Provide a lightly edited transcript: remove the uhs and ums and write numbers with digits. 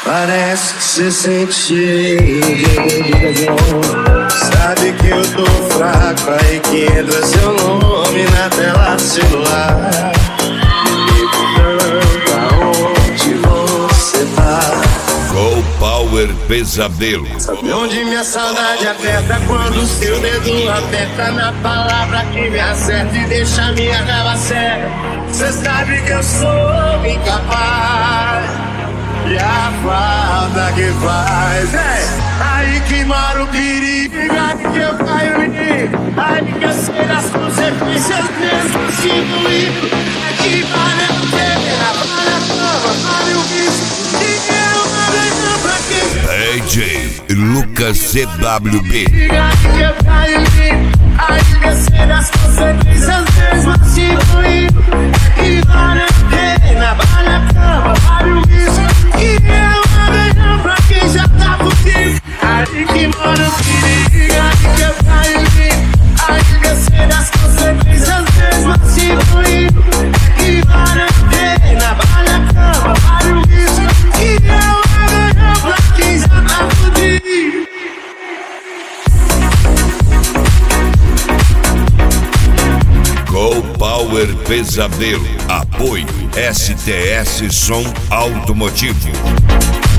Parece que cê sente. Sabe que eu tô fraco, aí que entra seu nome na tela do celular. Me pergunta onde você tá. Go Power Pesadelo. Sabe onde minha saudade aperta quando o seu dedo aperta na palavra que me acerta e deixa minha raiva cega. Cê sabe que eu sou incapaz. E a falta que faz aí que mora o perigo, aí que eu caio em mim, aí que eu sei das consequências mesmo assim doído. É que vale a pena, vale a prova, vale o risco, que eu ganho pra quem. DJ Lucas CWB. Aí que eu caio em mim, aí que eu sei das consequências mesmo assim doído. É que vale a pena, vale a prova, vale o risco. Que eu ganho pra quem já tá fudido. Aí que mora o perigo, aí que eu caio em mim, aí que eu sei das consequências mesmo assim doído. Que vale a pena, vale a cama, vale o risco. Que eu ganho pra quem já tá fudido. Go Power Pesadelo. Apoio STS Som Automotivo.